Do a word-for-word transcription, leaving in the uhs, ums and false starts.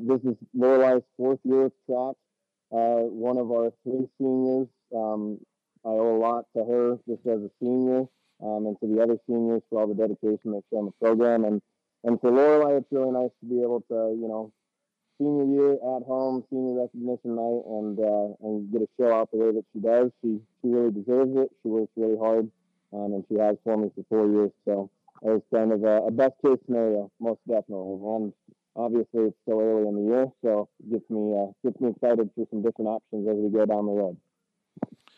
this is Lorelai's fourth year with track. Uh, one of our three seniors. Um, I owe a lot to her just as a senior, um, and to the other seniors for all the dedication they show in the program. And and for Lorelai, it's really nice to be able to, you know, senior year at home, senior recognition night, and uh, and get to show out the way that she does. She she really deserves it. She works really hard, um, and she has for me for four years. So it was kind of a, a best case scenario, most definitely. And obviously, it's still early in the year, so it gets me uh, gets me excited for some different options as we go down the road.